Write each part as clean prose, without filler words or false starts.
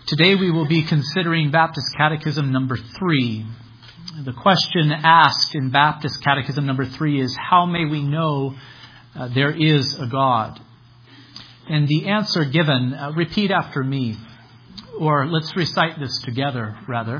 Today we will be considering Baptist Catechism number 3. The question asked in Baptist Catechism number 3 is, how may we know there is a God? And the answer given, repeat after me. Or let's recite this together, rather.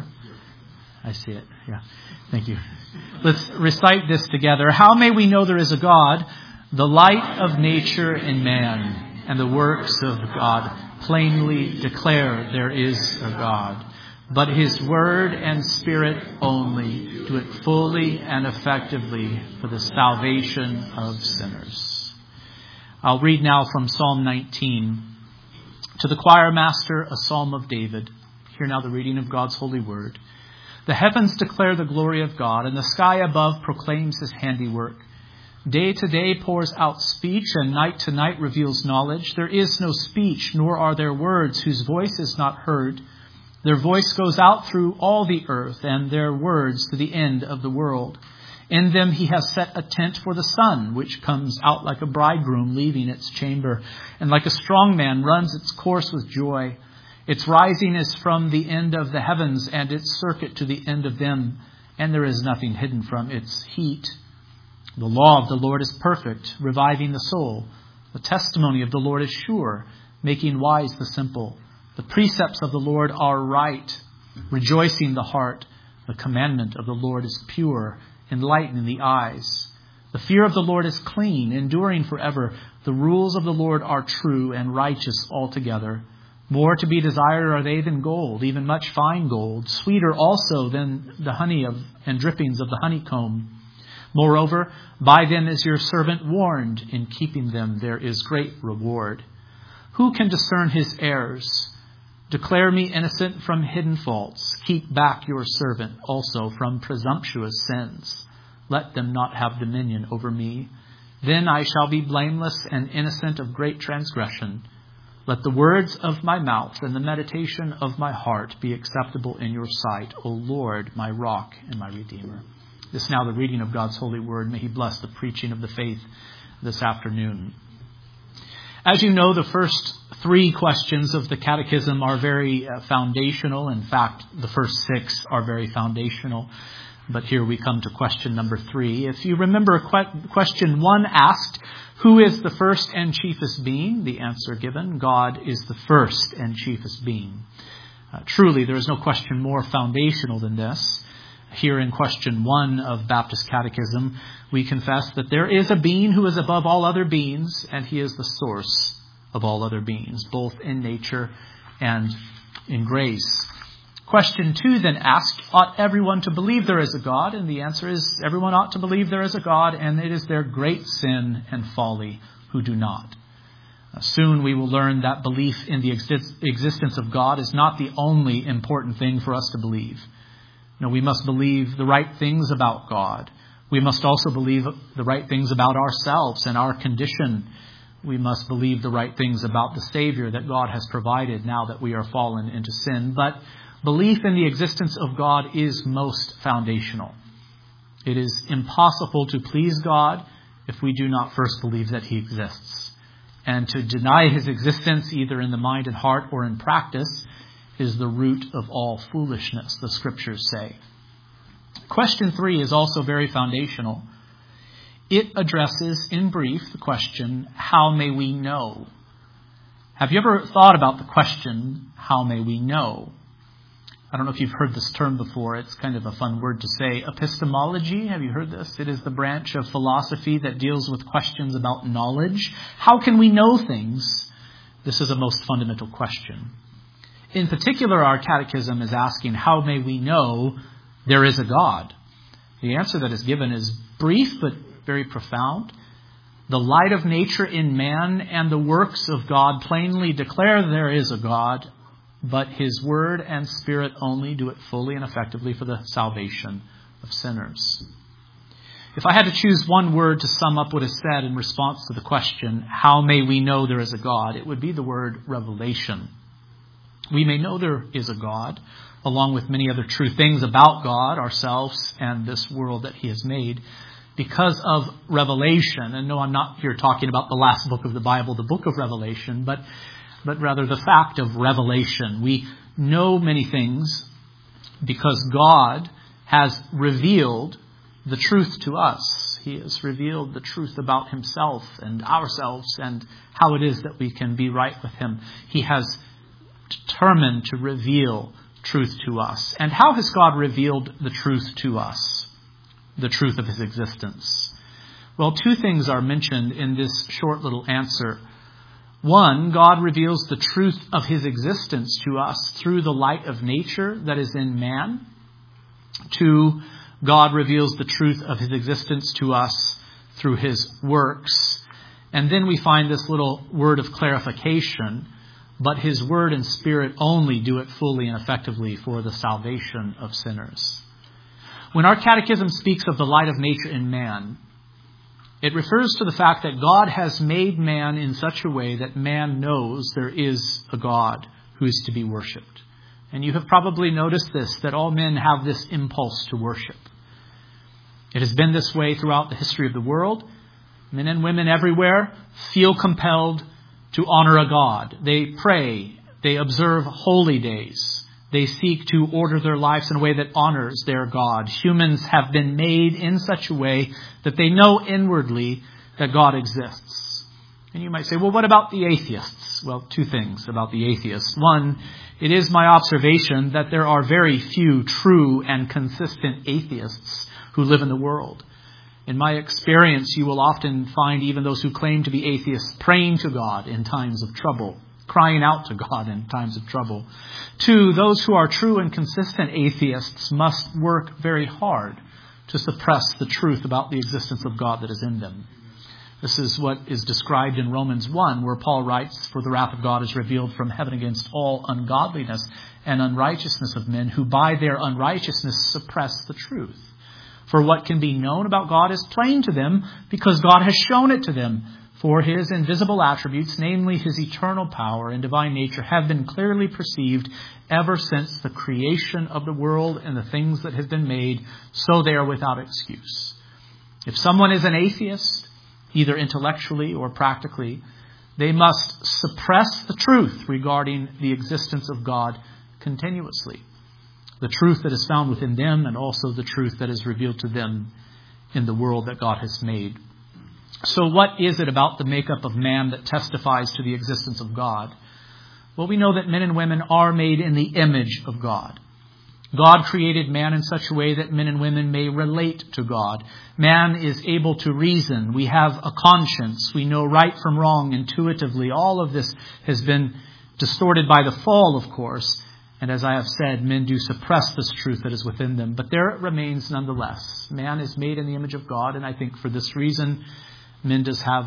I see it. Yeah. Thank you. Let's recite this together. How may we know there is a God? The light of nature in man and the works of God plainly declare there is a God. But His Word and Spirit only do it fully and effectively for the salvation of sinners. I'll read now from Psalm 19. To the choir master, a psalm of David. Hear now the reading of God's holy word. The heavens declare the glory of God, and the sky above proclaims His handiwork. Day to day pours out speech, and night to night reveals knowledge. There is no speech, nor are there words whose voice is not heard. Their voice goes out through all the earth, and their words to the end of the world. In them He has set a tent for the sun, which comes out like a bridegroom leaving its chamber, and like a strong man runs its course with joy. Its rising is from the end of the heavens, and its circuit to the end of them, and there is nothing hidden from its heat. The law of the Lord is perfect, reviving the soul. The testimony of the Lord is sure, making wise the simple. The precepts of the Lord are right, rejoicing the heart. The commandment of the Lord is pure, enlightening the eyes. The fear of the Lord is clean, enduring forever. The rules of the Lord are true and righteous altogether. More to be desired are they than gold, even much fine gold, sweeter also than the honey and drippings of the honeycomb. Moreover, by them is your servant warned. In keeping them there is great reward. Who can discern his errors? Declare me innocent from hidden faults. Keep back your servant also from presumptuous sins. Let them not have dominion over me. Then I shall be blameless and innocent of great transgression. Let the words of my mouth and the meditation of my heart be acceptable in your sight, O Lord, my rock and my redeemer. This is now the reading of God's holy word. May He bless the preaching of the faith this afternoon. As you know, the first 3 questions of the Catechism are very foundational. In fact, the first 6 are very foundational. But here we come to question number 3. If you remember, question 1 asked, who is the first and chiefest being? The answer given, God is the first and chiefest being. Truly, there is no question more foundational than this. Here in question 1 of Baptist Catechism, we confess that there is a being who is above all other beings, and He is the source of all other beings, both in nature and in grace. Question 2 then asked, ought everyone to believe there is a God? And the answer is, everyone ought to believe there is a God, and it is their great sin and folly who do not. Soon we will learn that belief in the existence of God is not the only important thing for us to believe. No, we must believe the right things about God. We must also believe the right things about ourselves and our condition. We must believe the right things about the Savior that God has provided now that we are fallen into sin. But belief in the existence of God is most foundational. It is impossible to please God if we do not first believe that He exists. And to deny His existence, either in the mind and heart or in practice, is the root of all foolishness, the Scriptures say. Question 3 is also very foundational. It addresses, in brief, the question, how may we know? Have you ever thought about the question, how may we know? I don't know if you've heard this term before. It's kind of a fun word to say. Epistemology, have you heard this? It is the branch of philosophy that deals with questions about knowledge. How can we know things? This is a most fundamental question. In particular, our catechism is asking, how may we know there is a God? The answer that is given is brief but very profound. The light of nature in man and the works of God plainly declare there is a God, but His Word and Spirit only do it fully and effectively for the salvation of sinners. If I had to choose one word to sum up what is said in response to the question, how may we know there is a God? It would be the word revelation. We may know there is a God, along with many other true things about God, ourselves, and this world that He has made, because of revelation. And no, I'm not here talking about the last book of the Bible, the book of Revelation, but rather the fact of revelation. We know many things because God has revealed the truth to us. He has revealed the truth about himself and ourselves and how it is that we can be right with him. He has determined to reveal truth to us. And how has God revealed the truth to us? The truth of his existence. Well, two things are mentioned in this short little answer. One, God reveals the truth of his existence to us through the light of nature that is in man. Two, God reveals the truth of his existence to us through his works. And then we find this little word of clarification, but his word and spirit only do it fully and effectively for the salvation of sinners. When our catechism speaks of the light of nature in man, it refers to the fact that God has made man in such a way that man knows there is a God who is to be worshipped. And you have probably noticed this, that all men have this impulse to worship. It has been this way throughout the history of the world. Men and women everywhere feel compelled to honor a God. They pray. They observe holy days. They seek to order their lives in a way that honors their God. Humans have been made in such a way that they know inwardly that God exists. And you might say, well, what about the atheists? Well, two things about the atheists. One, it is my observation that there are very few true and consistent atheists who live in the world. In my experience, you will often find even those who claim to be atheists praying to God in times of trouble, crying out to God in times of trouble. Two, those who are true and consistent atheists must work very hard to suppress the truth about the existence of God that is in them. This is what is described in Romans 1, where Paul writes, "For the wrath of God is revealed from heaven against all ungodliness and unrighteousness of men who by their unrighteousness suppress the truth. For what can be known about God is plain to them because God has shown it to them. For his invisible attributes, namely his eternal power and divine nature, have been clearly perceived ever since the creation of the world and the things that have been made, so they are without excuse." If someone is an atheist, either intellectually or practically, they must suppress the truth regarding the existence of God continuously. The truth that is found within them and also the truth that is revealed to them in the world that God has made. So what is it about the makeup of man that testifies to the existence of God? Well, we know that men and women are made in the image of God. God created man in such a way that men and women may relate to God. Man is able to reason. We have a conscience. We know right from wrong intuitively. All of this has been distorted by the fall, of course. And as I have said, men do suppress this truth that is within them. But there it remains nonetheless. Man is made in the image of God. And I think for this reason, men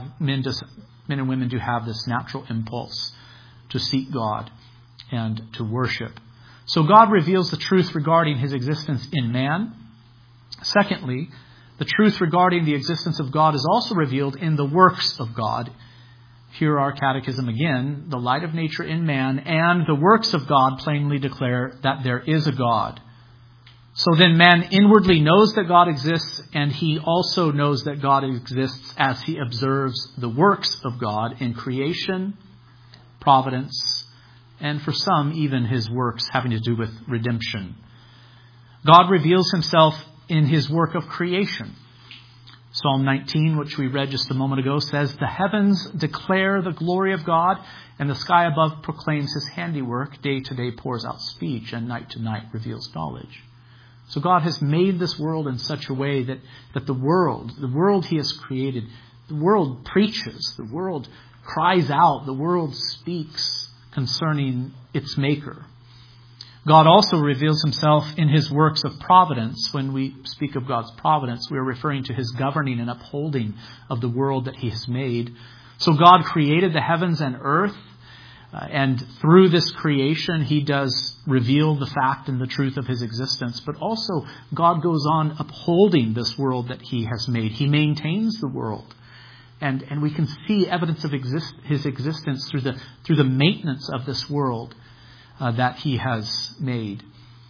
and women do have this natural impulse to seek God and to worship. So God reveals the truth regarding his existence in man. Secondly, the truth regarding the existence of God is also revealed in the works of God. Here our catechism again, the light of nature in man and the works of God plainly declare that there is a God. So then man inwardly knows that God exists, and he also knows that God exists as he observes the works of God in creation, providence, and for some even his works having to do with redemption. God reveals himself in his work of creation. Psalm 19, which we read just a moment ago, says, "The heavens declare the glory of God, and the sky above proclaims his handiwork. Day to day pours out speech, and night to night reveals knowledge." So God has made this world in such a way that the world he has created, the world preaches, the world cries out, the world speaks concerning its maker. God also reveals himself in his works of providence. When we speak of God's providence, we are referring to his governing and upholding of the world that he has made. So God created the heavens and earth, and through this creation, he does reveal the fact and the truth of his existence. But also, God goes on upholding this world that he has made. He maintains the world. And we can see evidence of his existence through the maintenance of this world that he has made.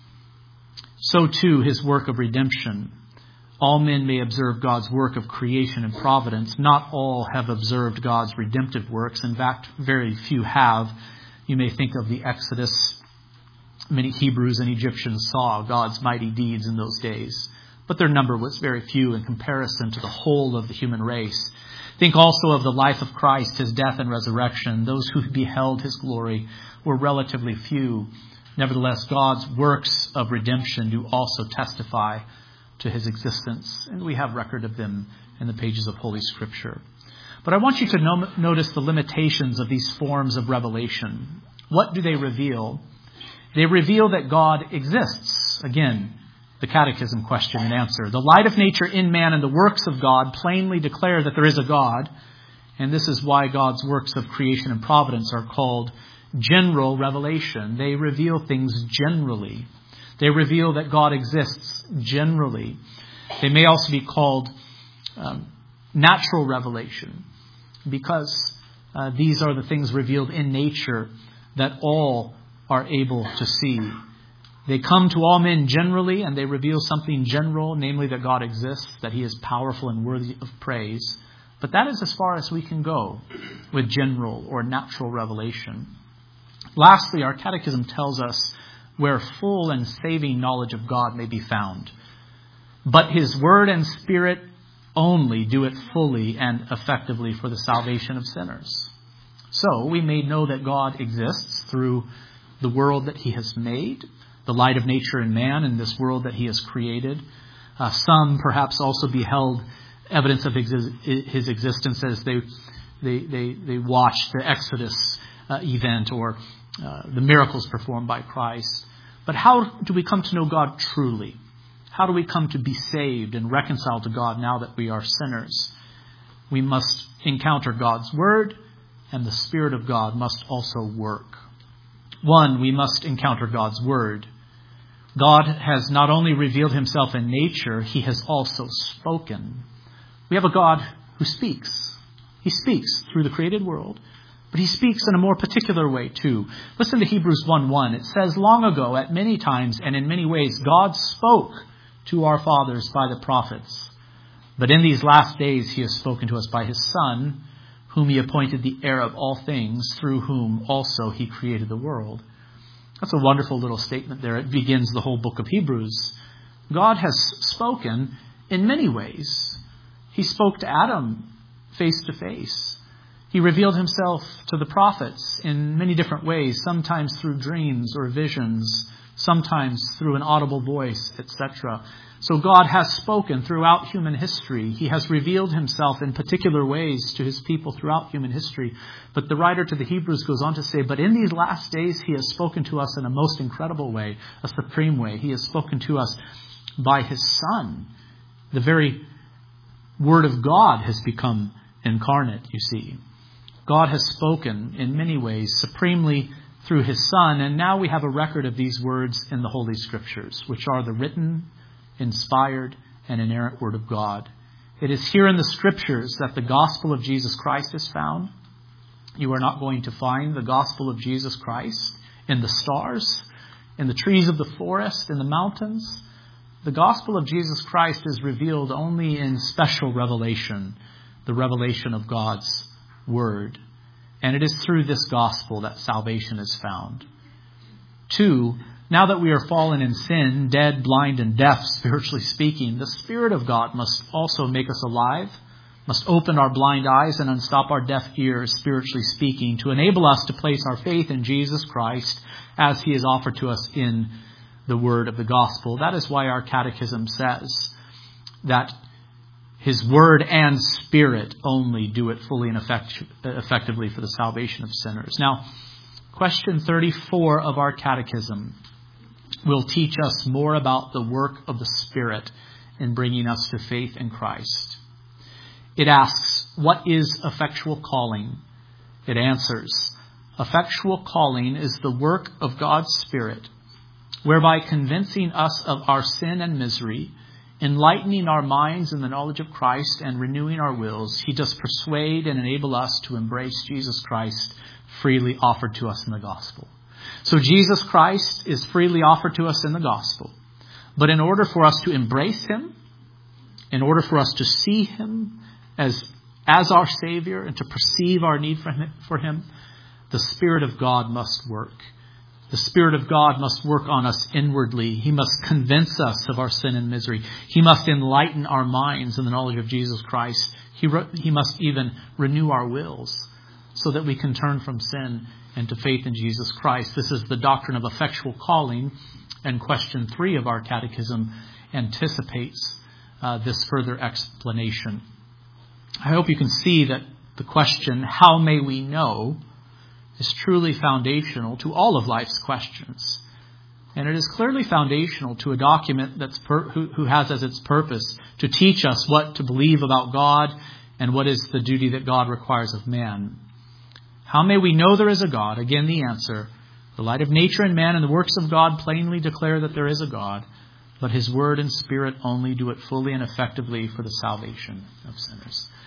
So too, his work of redemption. All men may observe God's work of creation and providence. Not all have observed God's redemptive works. In fact, very few have. You may think of the Exodus many Hebrews and Egyptians saw God's mighty deeds in those days, but their number was very few in comparison to the whole of the human race. Think also of the life of Christ, his death and resurrection. Those who beheld his glory were relatively few. Nevertheless, God's works of redemption do also testify to his existence, and we have record of them in the pages of Holy Scripture. But I want you to notice the limitations of these forms of revelation. What do they reveal? They reveal that God exists. Again, the catechism question and answer. The light of nature in man and the works of God plainly declare that there is a God, and this is why God's works of creation and providence are called general revelation. They reveal things generally. They reveal that God exists generally. They may also be called natural revelation, because these are the things revealed in nature that all are able to see. They come to all men generally, and they reveal something general, namely that God exists, that he is powerful and worthy of praise. But that is as far as we can go with general or natural revelation. Lastly, our catechism tells us where full and saving knowledge of God may be found. But his word and spirit only do it fully and effectively for the salvation of sinners. So we may know that God exists through the world that he has made, the light of nature in man, and this world that he has created. Some perhaps also beheld evidence of his existence as they watched the Exodus event or the miracles performed by Christ. But how do we come to know God truly? How do we come to be saved and reconciled to God now that we are sinners? We must encounter God's word, and the Spirit of God must also work. One, we must encounter God's word. God has not only revealed himself in nature, he has also spoken. We have a God who speaks. He speaks through the created world, but he speaks in a more particular way too. Listen to Hebrews 1:1. It says, long ago, at many times and in many ways, God spoke to our fathers by the prophets. But in these last days, he has spoken to us by his Son, whom he appointed the heir of all things, through whom also he created the world. That's a wonderful little statement there. It begins the whole book of Hebrews. God has spoken in many ways. He spoke to Adam face to face. He revealed himself to the prophets in many different ways, sometimes through dreams or visions, sometimes through an audible voice, etc. So God has spoken throughout human history. He has revealed himself in particular ways to his people throughout human history. But the writer to the Hebrews goes on to say, but in these last days, he has spoken to us in a most incredible way, a supreme way. He has spoken to us by his Son. The very Word of God has become incarnate, you see. God has spoken in many ways, supremely through his Son, and now we have a record of these words in the Holy Scriptures, which are the written, inspired, and inerrant Word of God. It is here in the Scriptures that the gospel of Jesus Christ is found. You are not going to find the gospel of Jesus Christ in the stars, in the trees of the forest, in the mountains. The gospel of Jesus Christ is revealed only in special revelation, the revelation of God's Word. And it is through this gospel that salvation is found. 2, now that we are fallen in sin, dead, blind, and deaf, spiritually speaking, the Spirit of God must also make us alive, must open our blind eyes and unstop our deaf ears, spiritually speaking, to enable us to place our faith in Jesus Christ as he is offered to us in the word of the gospel. That is why our catechism says that his word and spirit only do it fully and effectively for the salvation of sinners. Now, question 34 of our catechism will teach us more about the work of the Spirit in bringing us to faith in Christ. It asks, what is effectual calling? It answers, effectual calling is the work of God's Spirit, whereby convincing us of our sin and misery, enlightening our minds in the knowledge of Christ, and renewing our wills, he does persuade and enable us to embrace Jesus Christ freely offered to us in the gospel. So Jesus Christ is freely offered to us in the gospel. But in order for us to embrace him, in order for us to see him as our Savior and to perceive our need for him, the Spirit of God must work. The Spirit of God must work on us inwardly. He must convince us of our sin and misery. He must enlighten our minds in the knowledge of Jesus Christ. He must even renew our wills so that we can turn from sin and to faith in Jesus Christ. This is the doctrine of effectual calling, and question 3 of our catechism anticipates this further explanation. I hope you can see that the question, how may we know, is truly foundational to all of life's questions. And it is clearly foundational to a document who has as its purpose to teach us what to believe about God and what is the duty that God requires of man. How may we know there is a God? Again, the answer: the light of nature and man and the works of God plainly declare that there is a God, but His Word and Spirit only do it fully and effectively for the salvation of sinners.